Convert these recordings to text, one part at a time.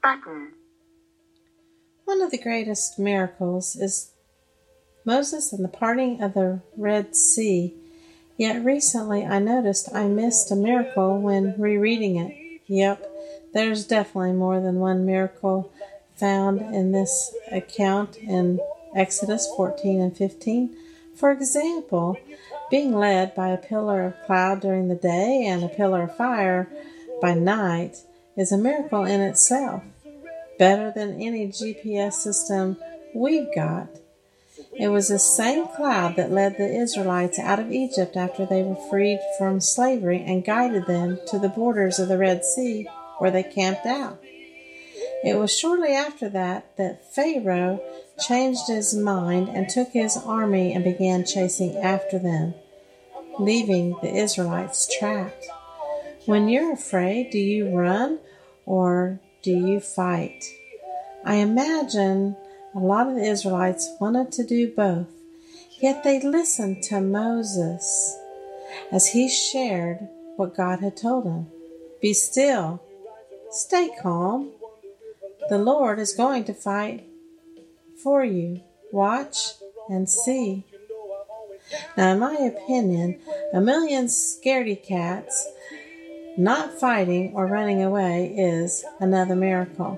button. One of the greatest miracles is Moses and the parting of the Red Sea. Yet recently I noticed I missed a miracle when rereading it. Yep, there's definitely more than one miracle found in this account in Exodus 14 and 15. For example, being led by a pillar of cloud during the day and a pillar of fire by night is a miracle in itself, better than any GPS system we've got. It was the same cloud that led the Israelites out of Egypt after they were freed from slavery and guided them to the borders of the Red Sea where they camped out. It was shortly after that Pharaoh changed his mind and took his army and began chasing after them, leaving the Israelites trapped. When you're afraid, do you run or do you fight? I imagine a lot of the Israelites wanted to do both, yet they listened to Moses as he shared what God had told him. Be still. Stay calm. The Lord is going to fight for you. Watch and see. Now, in my opinion, a million scaredy cats not fighting or running away is another miracle.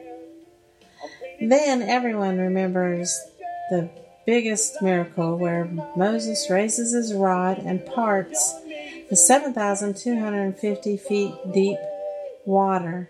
Then everyone remembers the biggest miracle where Moses raises his rod and parts the 7,250 feet deep water.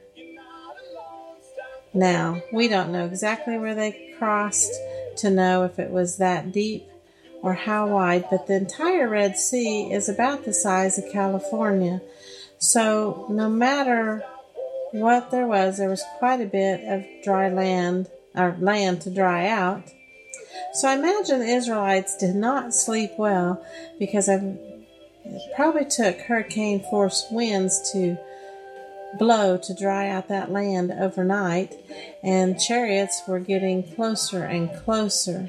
Now, we don't know exactly where they crossed to know if it was that deep or how wide, but the entire Red Sea is about the size of California. So no matter what there was quite a bit of dry land, or land to dry out. So I imagine the Israelites did not sleep well because it probably took hurricane force winds to blow to dry out that land overnight, and chariots were getting closer and closer.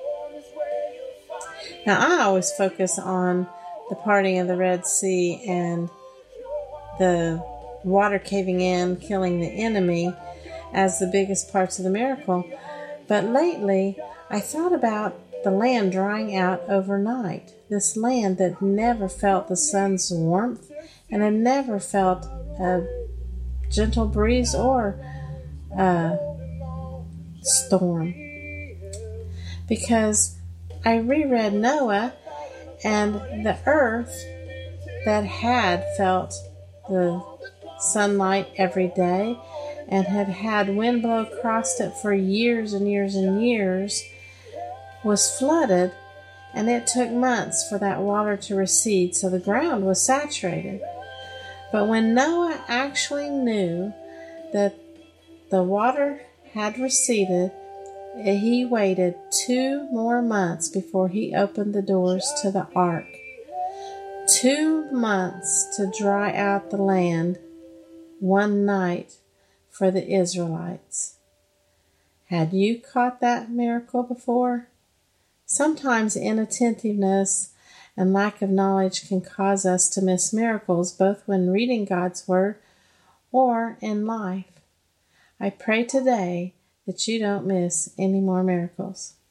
Now I always focus on the parting of the Red Sea and the water caving in, killing the enemy as the biggest parts of the miracle. But lately, I thought about the land drying out overnight. This land that never felt the sun's warmth and had never felt a gentle breeze or a storm. Because I reread Noah, and the earth that had felt the sunlight every day and had wind blow across it for years and years and years was flooded, and it took months for that water to recede, so the ground was saturated. But when Noah actually knew that the water had receded, he waited 2 more months before he opened the doors to the ark. 2 months to dry out the land, 1 night for the Israelites. Had you caught that miracle before? Sometimes inattentiveness and lack of knowledge can cause us to miss miracles, both when reading God's Word or in life. I pray today that you don't miss any more miracles.